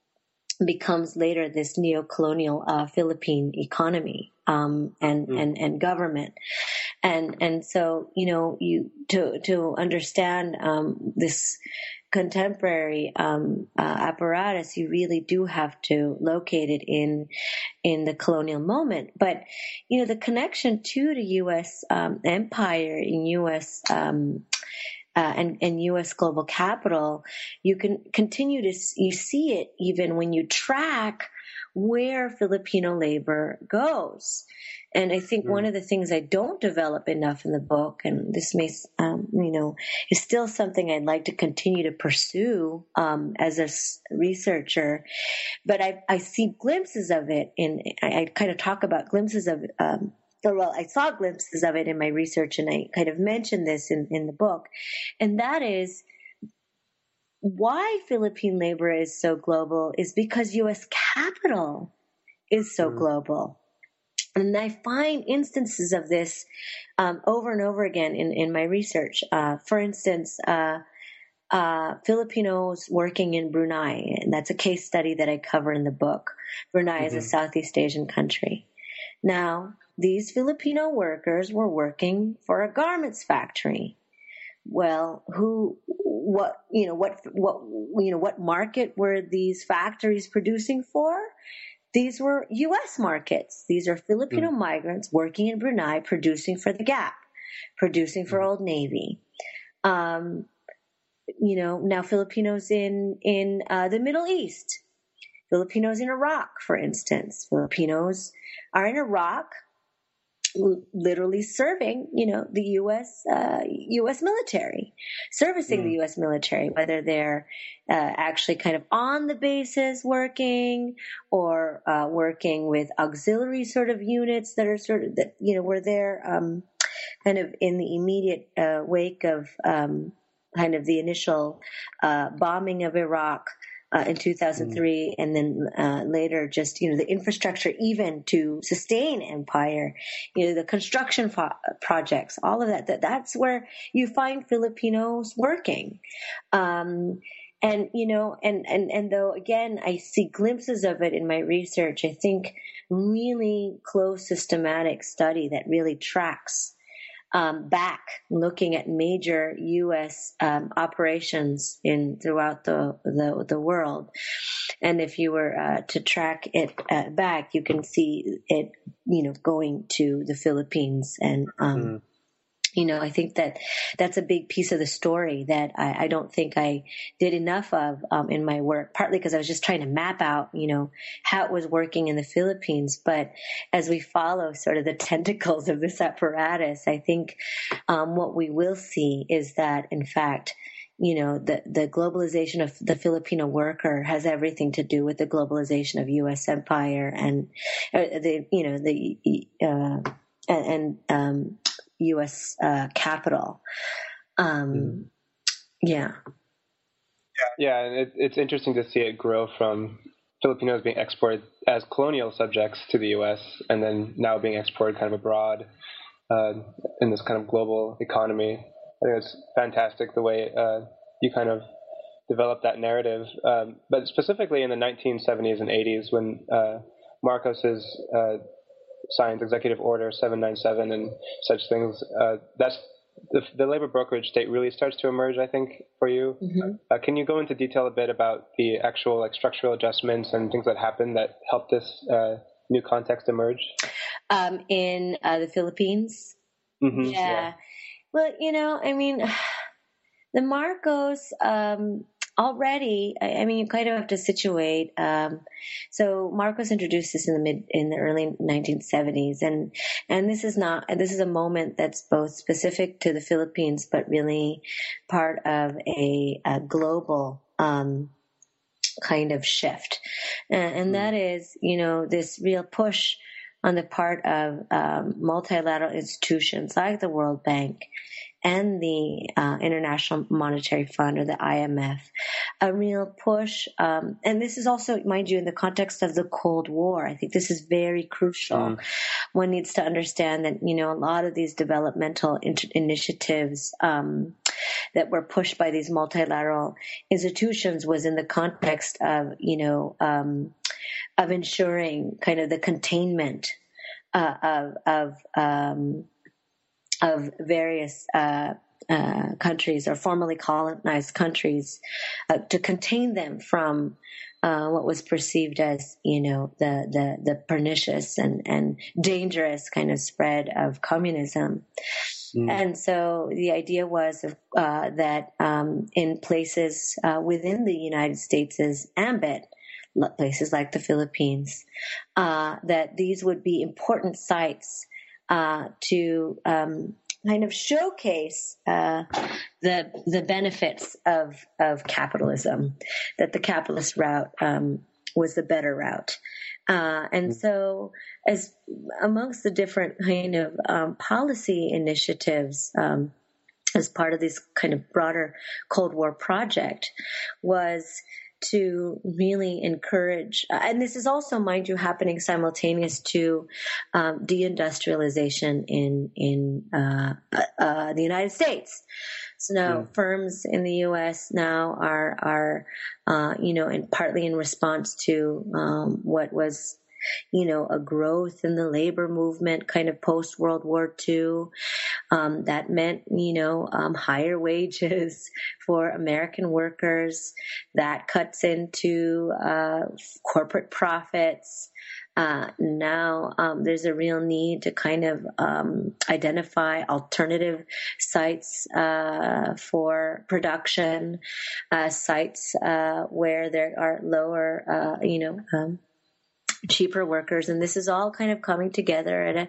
becomes later this neo-colonial uh, Philippine economy um, and, mm. and, and government. And and so, you know, you to to understand um, this contemporary um, uh, apparatus, you really do have to locate it in in the colonial moment. But, you know, the connection to the U S um, empire in U S um, uh, and, and U S global capital, you can continue to you see it even when you track where Filipino labor goes. And I think mm. one of the things I don't develop enough in the book, and this may, um, you know, is still something I'd like to continue to pursue um, as a researcher, but I, I see glimpses of it in, I, I kind of talk about glimpses of, um, or well, I saw glimpses of it in my research, and I kind of mentioned this in, in the book, and that is why Philippine labor is so global is because U S capital is so mm. global. And I find instances of this um, over and over again in, in my research. Uh, for instance, uh, uh, Filipinos working in Brunei, and that's a case study that I cover in the book. Brunei mm-hmm. is a Southeast Asian country. Now, these Filipino workers were working for a garments factory. Well, who, what, you know, what, what, you know, what market were these factories producing for? These were U S markets. These are Filipino mm. migrants working in Brunei, producing for the Gap, producing for mm. Old Navy. Um, you know, now Filipinos in in uh, the Middle East, Filipinos in Iraq, for instance. Filipinos are in Iraq literally serving, you know, the U S uh, U S military, servicing mm. the U S military, whether they're uh, actually kind of on the bases working or uh, working with auxiliary sort of units that are sort of, that, you know, were there um, kind of in the immediate uh, wake of um, kind of the initial uh, bombing of Iraq. Uh, in two thousand three, mm. and then uh, later, just you know, the infrastructure even to sustain empire, you know, the construction fo- projects, all of that. That that's where you find Filipinos working, um, and you know, and and and though again, I see glimpses of it in my research. I think really close systematic study that really tracks. Um, back looking at major U S um, operations in throughout the, the the world, and if you were uh, to track it uh, back, you can see it, you know, going to the Philippines, and um, mm. you know, I think that that's a big piece of the story that I, I don't think I did enough of um, in my work, partly because I was just trying to map out, you know, how it was working in the Philippines. But as we follow sort of the tentacles of this apparatus, I think um, what we will see is that, in fact, you know, the, the globalization of the Filipino worker has everything to do with the globalization of U S empire and uh, the, you know, the, uh, and, and um, U S uh, capital. Um, mm. Yeah. Yeah, and it, it's interesting to see it grow from Filipinos being exported as colonial subjects to the U S and then now being exported kind of abroad uh, in this kind of global economy. I think it's fantastic the way uh, you kind of develop that narrative. Um, but specifically in the nineteen seventies and eighties when uh, Marcos's uh, signed Executive Order seven ninety-seven and such things, uh, that's the, the labor brokerage state really starts to emerge, I think, for you. Mm-hmm. Uh, can you go into detail a bit about the actual like structural adjustments and things that happened that helped this uh, new context emerge? Um, in uh, the Philippines? Mm-hmm. Yeah. yeah. Well, you know, I mean, the Marcos, um, already, I, I mean, you kind of have to situate. Um, so Marcos introduced this in the mid, in the early nineteen seventies, and and this is not, this is a moment that's both specific to the Philippines, but really part of a, a global um, kind of shift, and, and mm. that is, you know, this real push on the part of um, multilateral institutions like the World Bank and the uh, International Monetary Fund, or the I M F, a real push. Um, and this is also, mind you, in the context of the Cold War. I think this is very crucial. Mm. One needs to understand that, you know, a lot of these developmental inter- initiatives um, that were pushed by these multilateral institutions was in the context of, you know, um, of ensuring kind of the containment uh, of, of, um, of various uh, uh, countries or formerly colonized countries uh, to contain them from uh, what was perceived as, you know, the the, the pernicious and, and dangerous kind of spread of communism. Mm. And so the idea was uh, that um, in places uh, within the United States' ambit, places like the Philippines, uh, that these would be important sites Uh, to um, kind of showcase uh, the the benefits of of capitalism, that the capitalist route um, was the better route, uh, and so as amongst the different kind of um, policy initiatives. Um, as part of this kind of broader Cold War project was to really encourage, uh, and this is also, mind you, happening simultaneous to um, deindustrialization in in uh, uh, the United States. So now mm. firms in the U S now are are uh, you know, and partly in response to um, what was, you know, a growth in the labor movement kind of post World War Two. Um, that meant, you know, um, higher wages for American workers. That cuts into uh, corporate profits. Uh, now um, there's a real need to kind of um, identify alternative sites uh, for production, uh, sites uh, where there are lower, uh, you know, um, cheaper workers, and this is all kind of coming together at a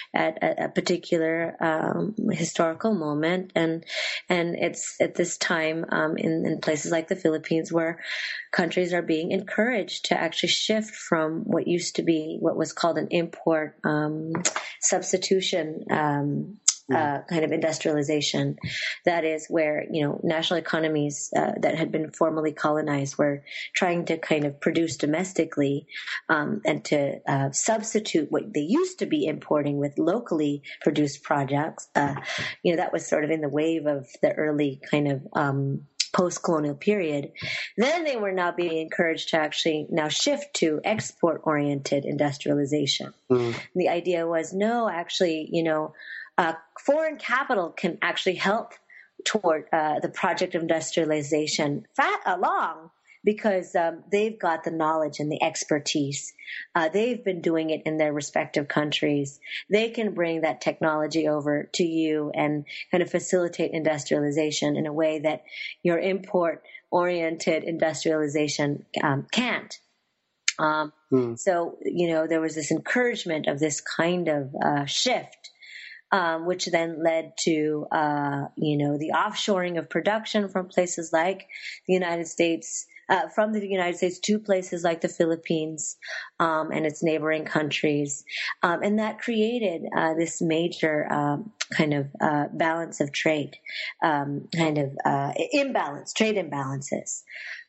at a, a particular um, historical moment, and and it's at this time um, in, in places like the Philippines where countries are being encouraged to actually shift from what used to be what was called an import um, substitution um, Uh, kind of industrialization. That is where, you know, national economies uh, that had been formerly colonized were trying to kind of produce domestically um, and to uh, substitute what they used to be importing with locally produced products. Uh, you know, that was sort of in the wave of the early kind of um, post-colonial period. Then they were now being encouraged to actually now shift to export-oriented industrialization. Mm. The idea was, no, actually, you know, Uh, foreign capital can actually help toward uh, the project of industrialization fat along because um, they've got the knowledge and the expertise. Uh, they've been doing it in their respective countries. They can bring that technology over to you and kind of facilitate industrialization in a way that your import-oriented industrialization um, can't. Um, hmm. So, you know, there was this encouragement of this kind of uh, shift. Um, which then led to, uh, you know, the offshoring of production from places like the United States, uh, from the United States to places like the Philippines um, and its neighboring countries. Um, and that created uh, this major um, kind of uh, balance of trade, um, kind of uh, imbalance, trade imbalances.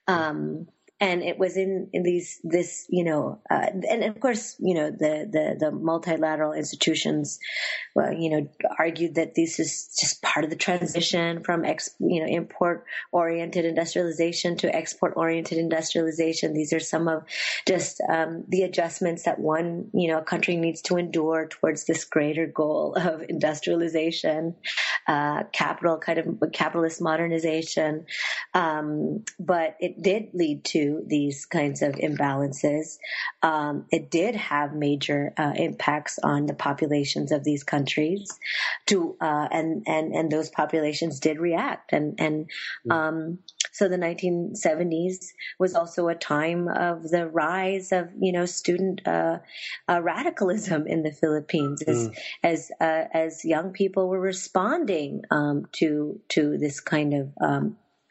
Um And it was in, in these, this, you know, uh, and of course, you know, the, the, the multilateral institutions, well, you know, argued that this is just part of the transition from, ex, you know, import-oriented industrialization to export-oriented industrialization. These are some of just um, the adjustments that one, you know, country needs to endure towards this greater goal of industrialization, uh, capital, kind of capitalist modernization. Um, but it did lead to these kinds of imbalances. Um, it did have major uh, impacts on the populations of these countries, to uh, and and and those populations did react. And and um, so the nineteen seventies was also a time of the rise of you know student uh, uh, radicalism in the Philippines, as mm. as uh, as young people were responding um, to to this kind of um,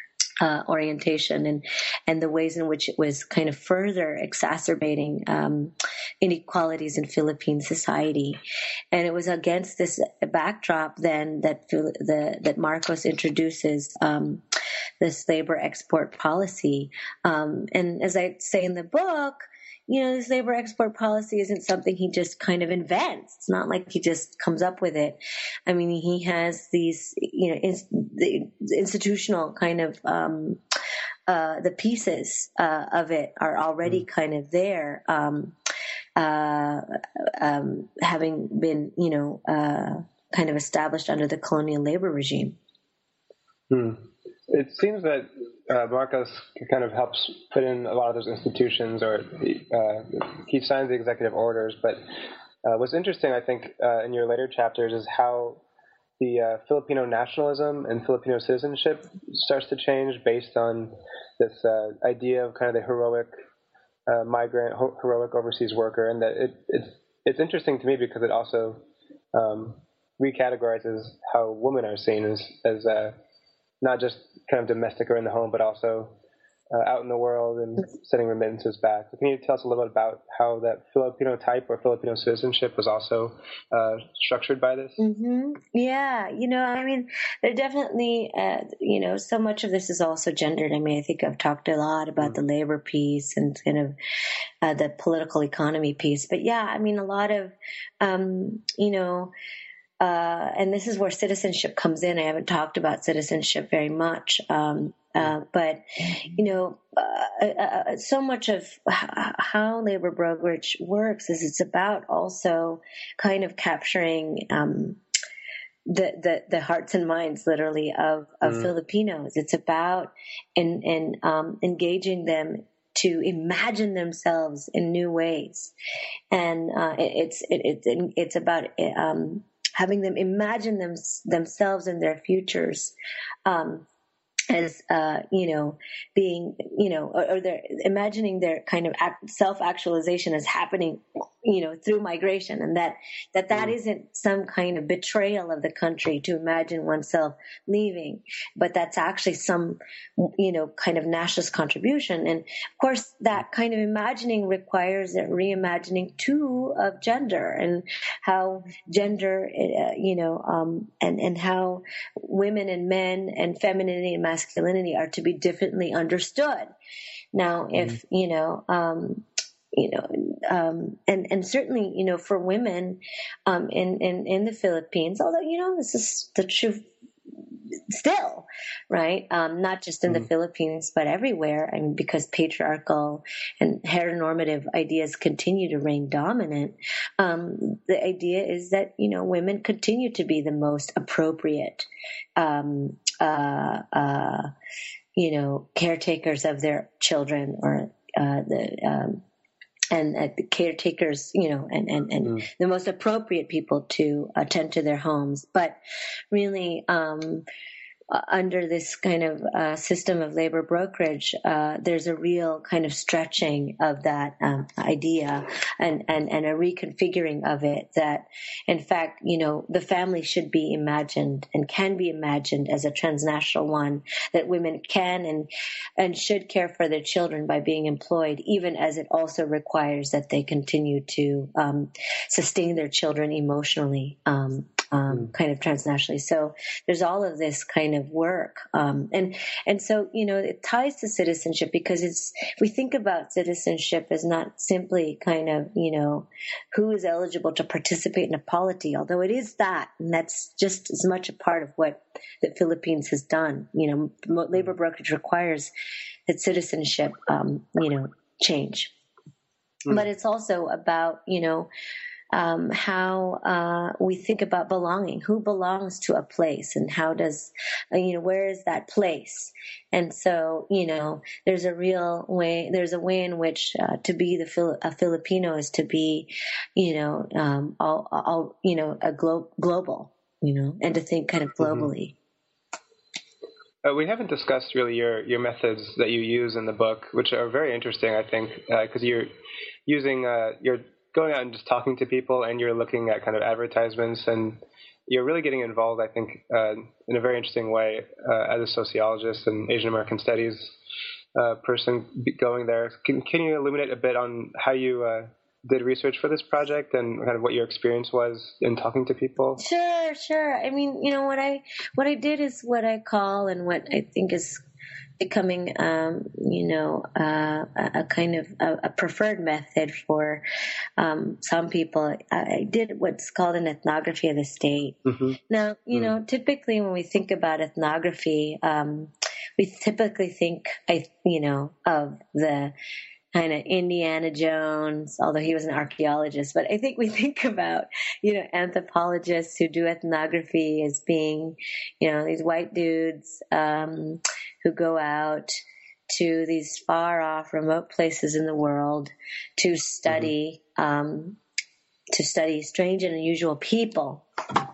Uh, orientation and and the ways in which it was kind of further exacerbating um, inequalities in Philippine society. And it was against this backdrop then that the that Marcos introduces um, this labor export policy. Um, and as I say in the book, you know, this labor export policy isn't something he just kind of invents. It's not like he just comes up with it. I mean, he has these, you know, in, the institutional kind of, um, uh, the pieces, uh, of it are already mm. kind of there, um, uh, um, having been, you know, uh, kind of established under the colonial labor regime. Hmm. It seems that uh, Marcos kind of helps put in a lot of those institutions, or uh, he signs the executive orders. But uh, what's interesting, I think, uh, in your later chapters is how the uh, Filipino nationalism and Filipino citizenship starts to change based on this uh, idea of kind of the heroic uh, migrant, ho- heroic overseas worker, and that it, it's it's interesting to me because it also um, recategorizes how women are seen as as uh, not just kind of domestic or in the home, but also uh, out in the world and sending remittances back. So can you tell us a little bit about how that Filipino type or Filipino citizenship was also uh, structured by this? Mm-hmm. Yeah, you know, I mean, there definitely, uh, you know, so much of this is also gendered. I mean, I think I've talked a lot about mm-hmm. the labor piece and kind of uh, the political economy piece. But yeah, I mean, a lot of, um, you know, Uh, and this is where citizenship comes in. I haven't talked about citizenship very much, um, uh, but you know, uh, uh, so much of how labor brokerage works is it's about also kind of capturing um, the, the the hearts and minds, literally, of, of mm. Filipinos. It's about in in um, engaging them to imagine themselves in new ways, and uh, it, it's it, it, it's about um, having them imagine them, themselves and their futures um, as, uh, you know, being, you know, or, or they're imagining their kind of act, self-actualization as happening, you know, through migration, and that, that that mm. isn't some kind of betrayal of the country to imagine oneself leaving, but that's actually some, you know, kind of nationalist contribution. And of course, that kind of imagining requires a reimagining too of gender and how gender, uh, you know, um, and, and how women and men and femininity and masculinity are to be differently understood. Now, if, mm. you know, um, you know, um, and, and certainly, you know, for women, um, in, in, in the Philippines, although, you know, this is the truth still, right? Um, not just in mm. the Philippines, but everywhere. I mean, because patriarchal and heteronormative ideas continue to reign dominant. Um, the idea is that, you know, women continue to be the most appropriate, um, uh, uh, you know, caretakers of their children, or, uh, the, um, and uh, the caretakers, you know, and, and, and mm. the most appropriate people to attend to their homes. But really, um, uh, under this kind of uh, system of labor brokerage, uh, there's a real kind of stretching of that um, idea and, and, and a reconfiguring of it that, in fact, you know, the family should be imagined and can be imagined as a transnational one, that women can and, and should care for their children by being employed, even as it also requires that they continue to um, sustain their children emotionally. Um, Um, kind of transnationally. So there's all of this kind of work. Um, and, and so, you know, it ties to citizenship because it's, we think about citizenship as not simply kind of, you know, who is eligible to participate in a polity, although it is that, and that's just as much a part of what the Philippines has done. You know, labor brokerage requires that citizenship, um, you know, change. Mm. But it's also about, you know, Um, how uh, we think about belonging, who belongs to a place, and how does, uh, you know, where is that place? And so, you know, there's a real way, there's a way in which uh, to be the Fili- a Filipino is to be, you know, um, all, all, you know, a glo- global, you know, and to think kind of globally. Mm-hmm. Uh, we haven't discussed really your, your methods that you use in the book, which are very interesting, I think, because uh, you're using, uh, you're going out and just talking to people, and you're looking at kind of advertisements, and you're really getting involved, I think, uh, in a very interesting way uh, as a sociologist and Asian American studies uh, person going there. Can, can you illuminate a bit on how you uh, did research for this project and kind of what your experience was in talking to people? Sure, sure. I mean, you know, what I what I did is what I call, and what I think is becoming, um, you know, uh, a, a kind of a, a preferred method for um, some people. I did what's called an ethnography of the state. Mm-hmm. Now, you mm. know, typically when we think about ethnography, um, we typically think, I, you know, of the kind of Indiana Jones, although he was an archaeologist. But I think we think about, you know, anthropologists who do ethnography as being, you know, these white dudes um, who go out to these far off, remote places in the world to study, mm-hmm. um, to study strange and unusual people.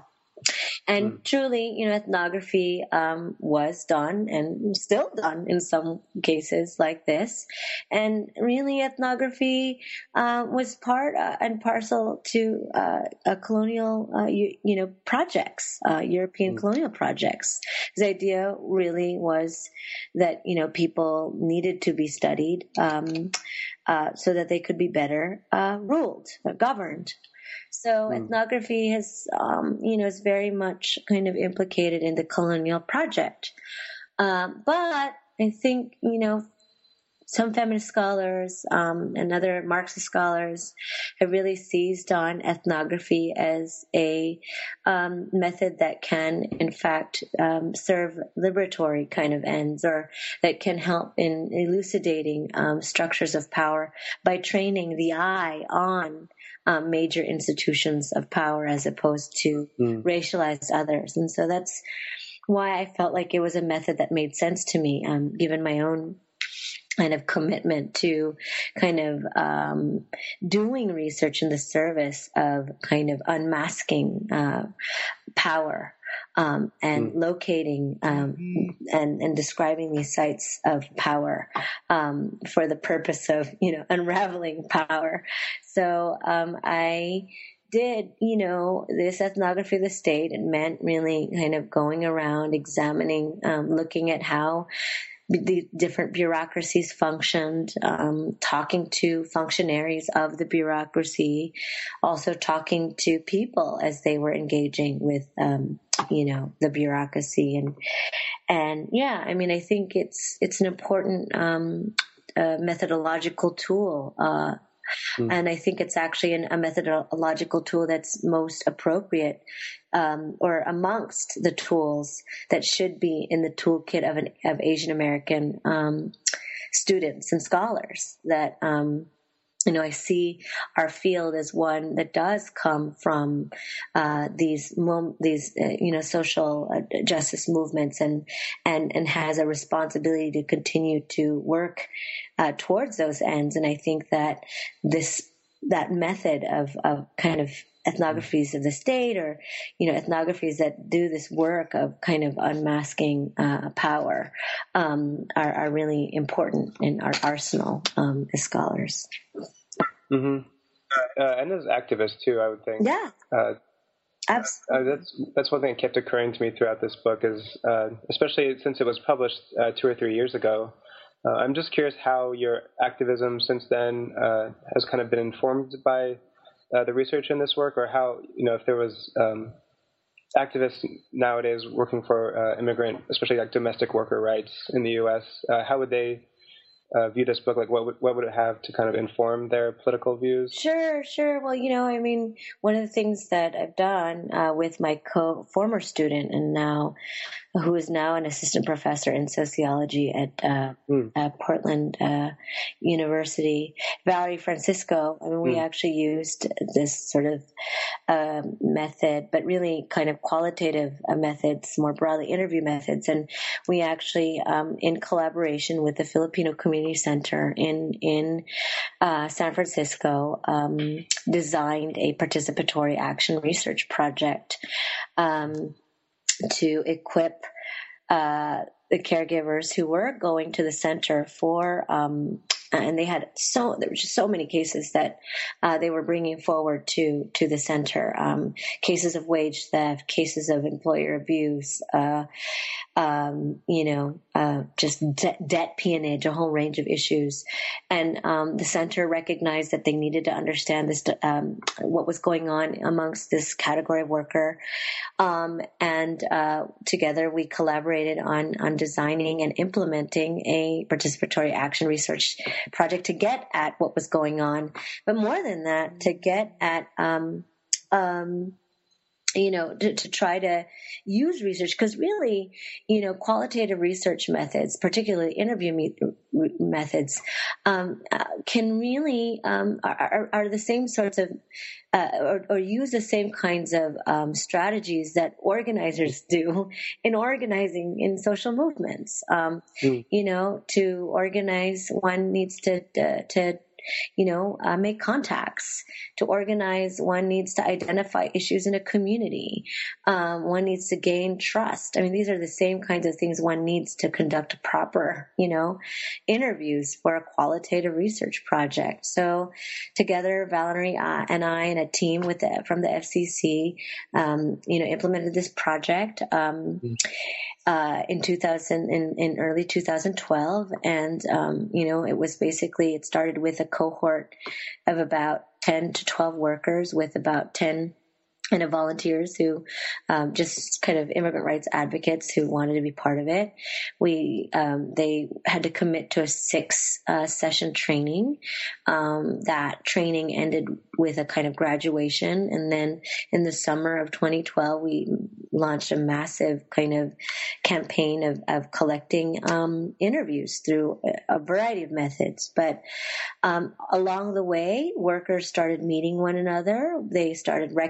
And mm. truly, you know, ethnography um, was done and still done in some cases like this. And really, ethnography uh, was part uh, and parcel to uh, a colonial, uh, you, you know, projects, uh, European mm. colonial projects. The idea really was that, you know, people needed to be studied um, uh, so that they could be better uh, ruled, or governed. So mm. ethnography has, um, you know, is very much kind of implicated in the colonial project. Um, but I think, you know, some feminist scholars um, and other Marxist scholars have really seized on ethnography as a um, method that can, in fact, um, serve liberatory kind of ends, or that can help in elucidating um, structures of power by training the eye on Um, major institutions of power as opposed to mm. racialized others. And so that's why I felt like it was a method that made sense to me, um, given my own kind of commitment to kind of um, doing research in the service of kind of unmasking uh, power um, and mm. locating um, and, and describing these sites of power um, for the purpose of, you know, unraveling power. So um, I did, you know, this ethnography of the state. It meant really kind of going around, examining, um, looking at how the different bureaucracies functioned, um, talking to functionaries of the bureaucracy, also talking to people as they were engaging with, um, you know, the bureaucracy. And, and yeah, I mean, I think it's, it's an important, um, uh, methodological tool, uh, Mm. And I think it's actually an, a methodological tool that's most appropriate um, or amongst the tools that should be in the toolkit of, an, of Asian American um, students and scholars. That, um, you know, I see our field as one that does come from uh, these these uh, you know social uh, justice movements and and and has a responsibility to continue to work uh, towards those ends. And I think that this that method of of kind of ethnographies of the state, or you know ethnographies that do this work of kind of unmasking uh, power, um, are, are really important in our arsenal um, as scholars. Mm-hmm. Uh, and as activists too, I would think. Yeah. Uh, Absolutely. Uh, that's that's one thing that kept occurring to me throughout this book is, uh, especially since it was published uh, two or three years ago. Uh, I'm just curious how your activism since then uh, has kind of been informed by uh, the research in this work, or how, you know, if there was um, activists nowadays working for uh, immigrant, especially like domestic worker rights in the U S, uh, how would they Uh, view this book? Like, what would, what would it have to kind of inform their political views? Sure, sure. Well, you know, I mean, one of the things that I've done uh, with my co former student and now, who is now an assistant professor in sociology at uh, mm. uh, Portland uh, University, Valerie Francisco. I mean, we mm. actually used this sort of uh, method, but really kind of qualitative uh, methods, more broadly interview methods. And we actually, um, in collaboration with the Filipino Community Center in in uh, San Francisco, um, designed a participatory action research project um, to equip uh, the caregivers who were going to the center for, um, and they had so, there were just so many cases that uh, they were bringing forward to, to the center. Um, cases of wage theft, cases of employer abuse, uh, um, you know, uh, just de- debt peonage, a whole range of issues. And um, the center recognized that they needed to understand this, um, what was going on amongst this category of worker. Um, and uh, together we collaborated on, on designing and implementing a participatory action research project to get at what was going on. But more than that, to get at, um, um, you know, to, to try to use research, because really, you know, qualitative research methods, particularly interview me- methods, um, uh, can really um, are, are the same sorts of, uh, or, or use the same kinds of um, strategies that organizers do in organizing in social movements. Um, mm. You know, to organize, one needs to uh, to you know, uh, make contacts. To organize, one needs to identify issues in a community. Um, one needs to gain trust. I mean, these are the same kinds of things one needs to conduct proper, you know, interviews for a qualitative research project. So together, Valerie uh, and I and a team with the, from the F C C, um, you know, implemented this project. Um, mm. Uh, in two thousand, in, in early two thousand twelve. And, um, you know, it was basically, it started with a cohort of about ten to twelve workers with about ten and of volunteers who, um, just kind of immigrant rights advocates who wanted to be part of it. We, um, they had to commit to a six, uh, session training. Um, that training ended with a kind of graduation. And then in the summer of twenty twelve, we launched a massive kind of campaign of, of collecting, um, interviews through a, a variety of methods. But, um, along the way, workers started meeting one another. They started recognizing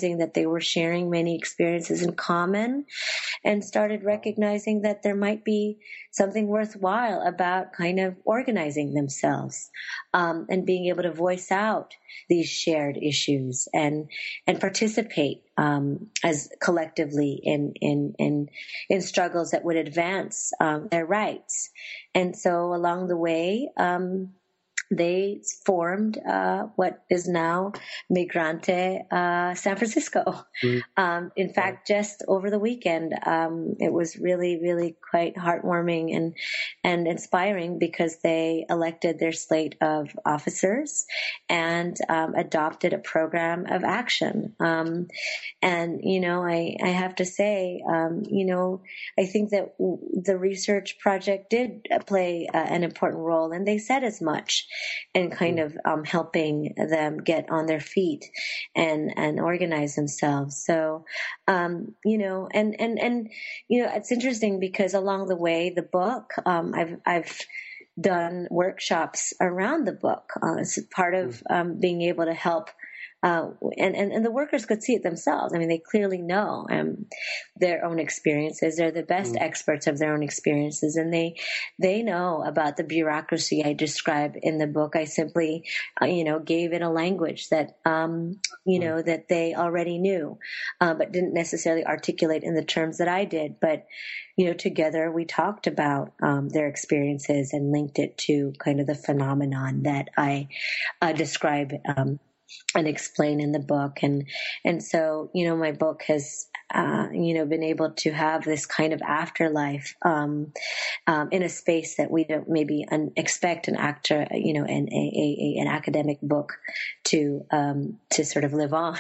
recognizing that they were sharing many experiences in common, and started recognizing that there might be something worthwhile about kind of organizing themselves, um, and being able to voice out these shared issues and and participate um, as collectively in in in in struggles that would advance um, their rights. And so along the way, um, they formed uh, what is now Migrante uh, San Francisco. Mm-hmm. Um, in fact, just over the weekend, um, it was really, really quite heartwarming and and inspiring, because they elected their slate of officers and um, adopted a program of action. Um, and, you know, I, I have to say, um, you know, I think that the research project did play uh, an important role, and they said as much, and kind of um, helping them get on their feet and, and organize themselves. So, um, you know, and, and, and, you know, it's interesting because along the way, the book, um, I've, I've done workshops around the book. Uh, it's part of um, being able to help Uh, and, and, and the workers could see it themselves. I mean, they clearly know um, their own experiences. They're the best mm. experts of their own experiences, and they they know about the bureaucracy I describe in the book. I simply, uh, you know, gave it a language that, um, you mm. know, that they already knew, uh, but didn't necessarily articulate in the terms that I did. But, you know, together we talked about um, their experiences and linked it to kind of the phenomenon that I uh, describe um and explain in the book. And, and so, you know, my book has, uh, you know, been able to have this kind of afterlife, um, um, in a space that we don't maybe un- expect an actor, you know, an, a, a, an academic book to, um, to sort of live on.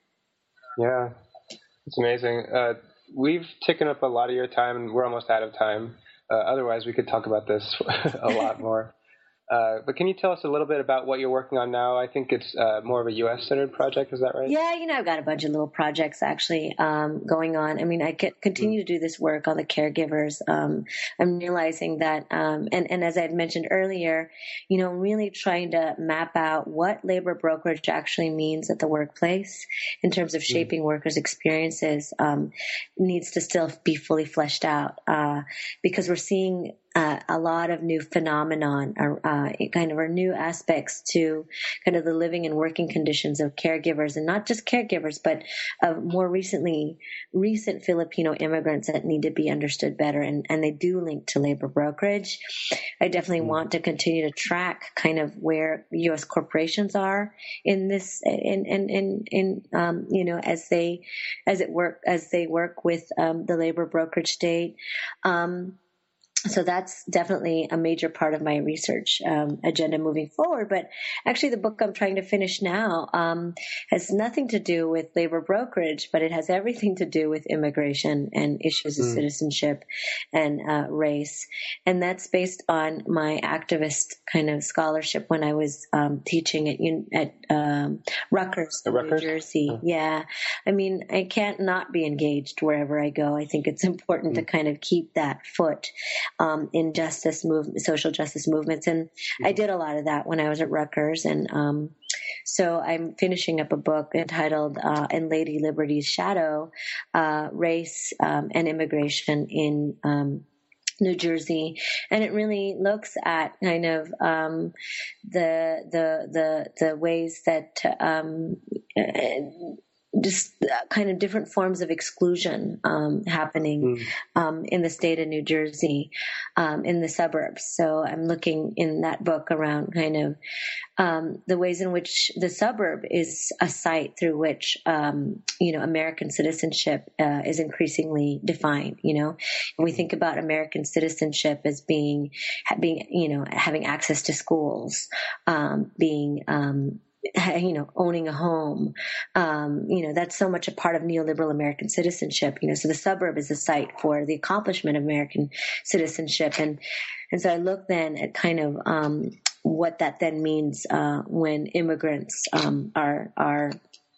Yeah, it's amazing. Uh, we've taken up a lot of your time, and we're almost out of time. Uh, otherwise we could talk about this a lot more. Uh, but can you tell us a little bit about what you're working on now? I think it's uh, more of a U S-centered project. Is that right? Yeah, you know, I've got a bunch of little projects actually um, going on. I mean, I continue mm. to do this work on the caregivers. Um, I'm realizing that, um, and, and as I had mentioned earlier, you know, really trying to map out what labor brokerage actually means at the workplace in terms of shaping mm. workers' experiences um, needs to still be fully fleshed out uh, because we're seeing Uh, a lot of new phenomenon, uh, kind of are new aspects to kind of the living and working conditions of caregivers, and not just caregivers, but of more recently, recent Filipino immigrants that need to be understood better. And, and they do link to labor brokerage. I definitely mm. want to continue to track kind of where U S corporations are in this, in, in, in, in um, you know, as they, as it work, as they work with um, the labor brokerage state. Um, So that's definitely a major part of my research um, agenda moving forward. But actually, the book I'm trying to finish now um, has nothing to do with labor brokerage, but it has everything to do with immigration and issues of mm. citizenship and uh, race. And that's based on my activist kind of scholarship when I was um, teaching at at um, Rutgers, in Rutgers? New Jersey. Oh. Yeah. I mean, I can't not be engaged wherever I go. I think it's important mm. to kind of keep that foot Um, in justice movement, social justice movements. And mm-hmm. I did a lot of that when I was at Rutgers. And um, so I'm finishing up a book entitled uh, In Lady Liberty's Shadow, uh, Race um, and Immigration in um, New Jersey. And it really looks at kind of um, the, the, the, the ways that um, uh, just kind of different forms of exclusion um, happening mm. um, in the state of New Jersey, um, in the suburbs. So I'm looking in that book around kind of um, the ways in which the suburb is a site through which, um, you know, American citizenship uh, is increasingly defined. You know, and we think about American citizenship as being, being, you know, having access to schools, um, being, um, you know, owning a home, um, you know, that's so much a part of neoliberal American citizenship, you know, so the suburb is a site for the accomplishment of American citizenship. And, and so I look then at kind of, um, what that then means, uh, when immigrants, um, are, are,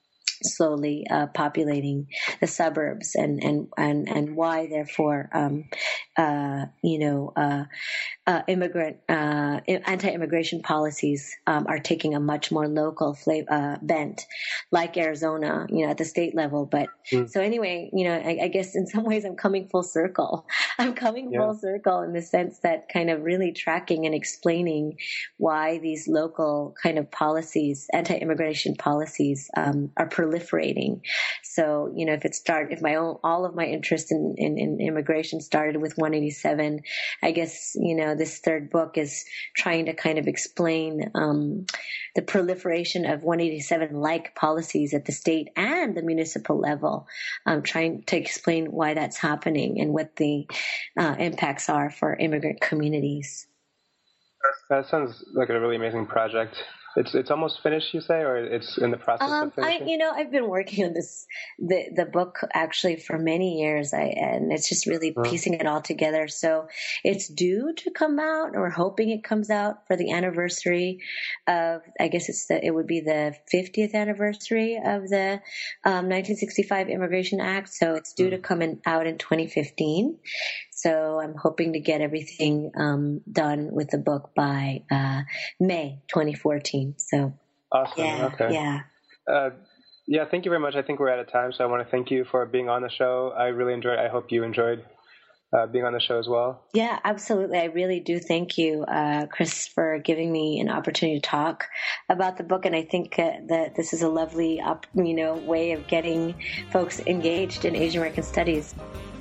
slowly uh, populating the suburbs, and and and and why therefore um, uh, you know uh, uh, immigrant, uh, anti-immigration policies um, are taking a much more local flavor, uh, bent, like Arizona, you know, at the state level. But mm. so anyway, you know, I, I guess in some ways I'm coming full circle. I'm coming yeah. full circle in the sense that kind of really tracking and explaining why these local kind of policies, anti-immigration policies, um, are proliferating. So, you know, if it started, if my own, all of my interest in, in, in immigration started with one eighty-seven, I guess, you know, this third book is trying to kind of explain um, the proliferation of one eighty-seven-like policies at the state and the municipal level, um, trying to explain why that's happening and what the uh, impacts are for immigrant communities. That sounds like a really amazing project. It's it's almost finished, you say, or it's in the process um, of finishing? I, you know, I've been working on this the the book actually for many years, I, and it's just really uh-huh. piecing it all together. So it's due to come out, or hoping it comes out for the anniversary of. I guess it's the it would be the fiftieth anniversary of the um, nineteen sixty-five Immigration Act. So it's due uh-huh. to come in, out in twenty fifteen. So I'm hoping to get everything um, done with the book by uh, May twenty fourteen. So awesome. Yeah, okay. Yeah. Uh, yeah. Thank you very much. I think we're out of time, so I want to thank you for being on the show. I really enjoyed. I hope you enjoyed uh, being on the show as well. Yeah, absolutely. I really do thank you, uh, Chris, for giving me an opportunity to talk about the book. And I think uh, that this is a lovely, op- you know, way of getting folks engaged in Asian American studies.